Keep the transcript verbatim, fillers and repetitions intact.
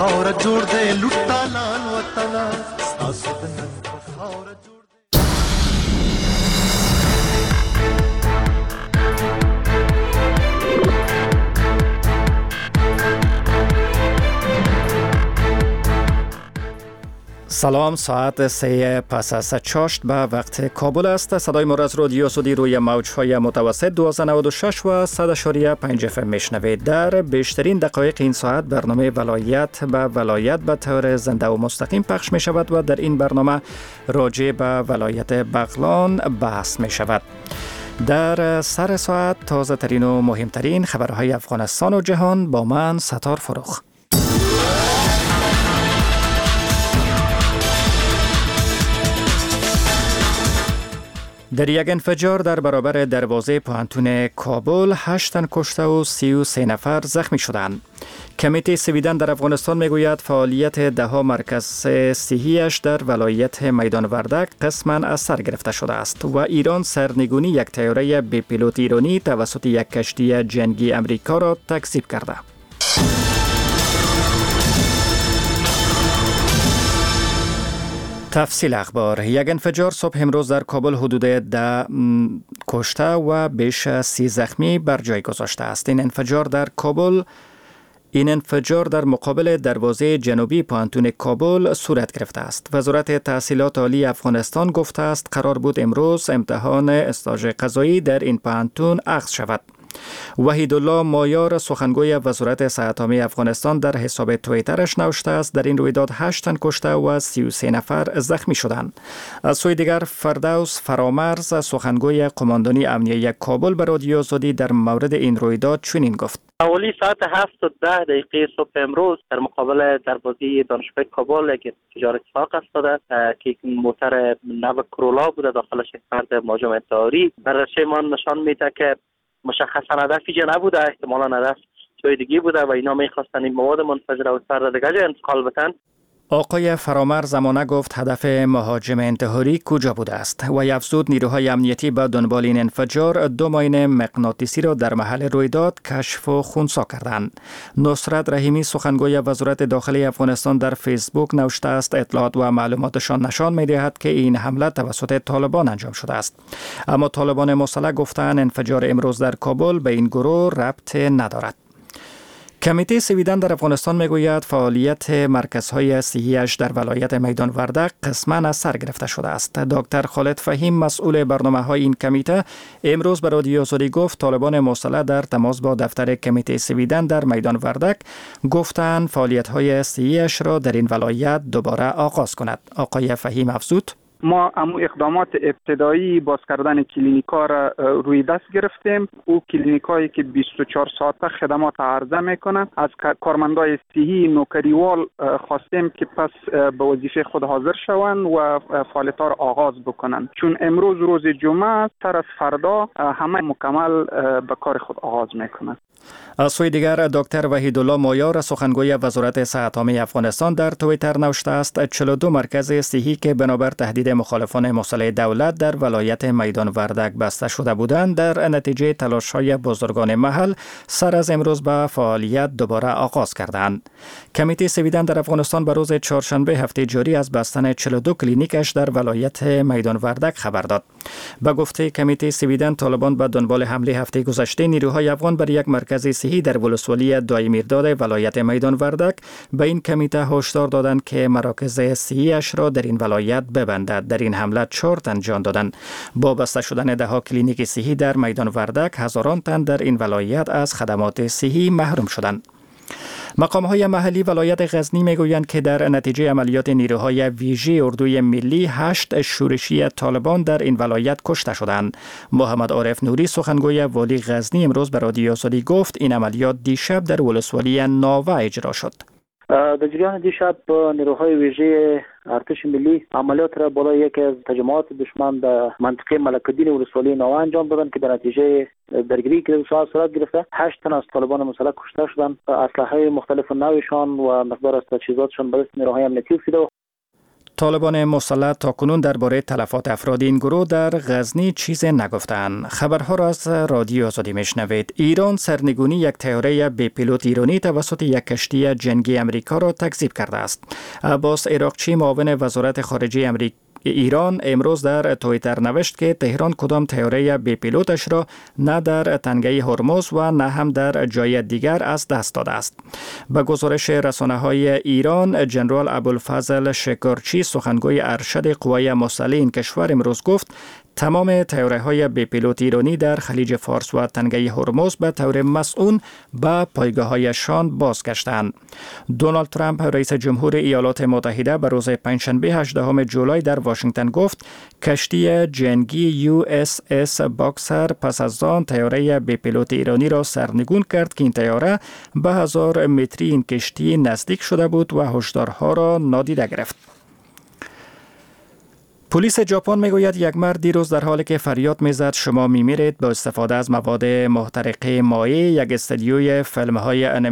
خاور جوړ دې لوټا لال وطن تاسو د نن خاور جوړ سلام، ساعت سه پس از چاشت به وقت کابل است. صدای ما را از رادیو سعودی روی موج‌های متوسط دویست و نود و شش و صد و پنج اف ام میشنوید. در بیشترین دقایق این ساعت برنامه ولایت به ولایت به طور زنده و مستقیم پخش می شود و در این برنامه راجع به ولایت بغلان بحث می شود. در سر ساعت تازه ترین و مهمترین خبرهای افغانستان و جهان با من ستار فروخ. در یک انفجار در برابر دروازه پوهنتون کابل هشت تن کشته و سی و سه نفر زخمی شدند. کمیته سویدن در افغانستان میگوید فعالیت دهها مرکز صحیش در ولایت میدان وردک قسماً از سر گرفته شده است و ایران سرنگونی یک طیاره بی پیلوت ایرانی توسط یک کشتی جنگی امریکا را تکذیب کرده. تفصیل اخبار. یک انفجار صبح امروز در کابل حدود ده کشته و بیش از سی زخمی بر جای گذاشته است. این انفجار در کابل این انفجار در مقابل دروازه جنوبی پوهنتون کابل صورت گرفته است. وزارت تحصیلات عالی افغانستان گفته است قرار بود امروز امتحان استاژ قضایی در این پوهنتون اخذ شود. وحیدالله مایار سخنگوی وزارت صحت عامه افغانستان در حساب توییترش نوشته است در این رویداد هشت تن کشته و سی و سه نفر زخمی شدند. از سوی دیگر فردوس فرامرز سخنگوی قماندانی امنیه کابل به رادیو سعودی در مورد این رویداد چنین گفت: حوالی ساعت هفت و ده دقیقه صبح امروز در مقابل دروازه دانشگاه کابل یک انفجار اتفاق افتاده که موتر نو کرولا بوده، داخلش فرد مهاجم انتحاری. بررسی ما نشان میده که مشخصا هدف اینجا نبوده، احتمالا هدف جای دیگه بوده و اینا میخواستن این مواد منفجره و فرد دیگه جا انتقال بدن. آقای فرامر زمانه گفت هدف مهاجم انتحاری کجا بوده است و افزود نیروهای امنیتی به دنبال این انفجار دو ماین مغناطیسی را در محل رویداد کشف و خنثی کردند. نصرت رحیمی سخنگوی وزارت داخلی افغانستان در فیسبوک نوشته است اطلاعات و معلوماتشان نشان می‌دهد که این حمله توسط طالبان انجام شده است، اما طالبان مسلح گفتند انفجار امروز در کابل به این گروه ربط ندارد. کمیته سویدن در افغانستان میگوید فعالیت مرکزهای صحیش در ولایت میدان وردک قسماً از سر گرفته شده است. دکتر خالد فهیم مسئول برنامه‌های این کمیته امروز به رادیو سعودی گفت طالبان مسلح در تماس با دفتر کمیته سویدن در میدان وردک گفتند فعالیت‌های صحیش را در این ولایت دوباره آغاز کند. آقای فهیم افزود: ما امو اقدامات ابتدایی باز کردن کلینیکا را روی دست گرفتیم. او کلینیکایی که بیست و چهار ساعته خدمات عرضه میکنه. از کارمندای صحی نوکریوال خواستیم که پس به وظیفه خود حاضر شوند و فعالیت را آغاز بکنند، چون امروز روز جمعه تر از فردا همه مکمل به کار خود آغاز میکنند. از سوی دیگر دکتر وحیدالله مایار سخنگوی وزارت صحت عامه افغانستان در توییتر نوشته است چهل و دو مرکز صحی که بنابر تهدید مخالفان مسلح دولت در ولایت میدان وردک بسته شده بودند در نتیجه تلاش‌های بزرگان محل سر از امروز به فعالیت دوباره آغاز کردند. کمیته سویدن در افغانستان به روز چهارشنبه هفته جاری از بستن چهل و دو کلینیکش در ولایت میدان وردک خبر داد. به گفته کمیته سویدن طالبان به دنبال حمله هفته گذشته نیروهای افغان بر یک مرکز صحی در ولسوالی دایمیرداد ولایت میدان وردک به این کمیته هشدار دادند که مراکز صحیش را در این ولایت ببندد. در این حمله چهار تن جان دادند. با بسته شدن ده ها کلینیک صحی در میدان وردک هزاران تن در این ولایت از خدمات صحی محروم شدند. مقام‌های محلی ولایت غزنی میگویند که در نتیجه عملیات نیروهای ویژه اردوی ملی هشت شورشی طالبان در این ولایت کشته شدند. محمد عارف نوری سخنگوی والی غزنی امروز به رادیو سعودی گفت این عملیات دیشب در ولسوالی ناوه اجرا شد. در جریان دیشب نیروهای ویژه ارتش ملی عملیات را بالای یکی از تجمعات دشمن در منطقه ملک‌الدین ولسوالی ناوه انجام دادند که در نتیجه درگیری که در صورت گرفته هشت تن از طالبان مسلح کشته شدند. اسلحه مختلف نوعشان و مقدار از تجهیزاتشان به دست نیروهای امنیتی رسیده. طالبان مسلح تاکنون درباره تلفات افراد این گروه در غزنی چیزی نگفتند. خبرها را از رادیو آزادی میشنوید. ایران سرنگونی یک طیاره بی پیلوت ایرانی توسط یک کشتی جنگی امریکا را تکذیب کرده است. عباس عراقچی معاون وزارت خارجه امریکا ایران امروز در توییتر نوشت که تهران کدام طیاره بی پیلوتش را نه در تنگه هرمز و نه هم در جای دیگر از دست داده است. به گزارش رسانه‌های ایران، جنرال ابوالفضل شکارچی سخنگوی ارشد قوای مسلح این کشور امروز گفت تمام طیاره‌های بی پیلوت ایرانی در خلیج فارس و تنگه هرمز به طور مسئول به پایگاه‌هایشان بازگشتند. دونالد ترامپ رئیس جمهور ایالات متحده به روز پنجشنبه هجدهم جولای در واشنگتن گفت کشتی جنگی یو اس اس باکسر پس از آن طیاره بی پیلوت ایرانی را سرنگون کرد که این طیاره به هزار متری این کشتی نزدیک شده بود و هشدارها را نادیده گرفت. پلیس ژاپن میگوید یک مرد دیروز در حالی که فریاد میزد شما میمیرید با استفاده از مواد محترقه مایع یک استودیوی فیلم‌های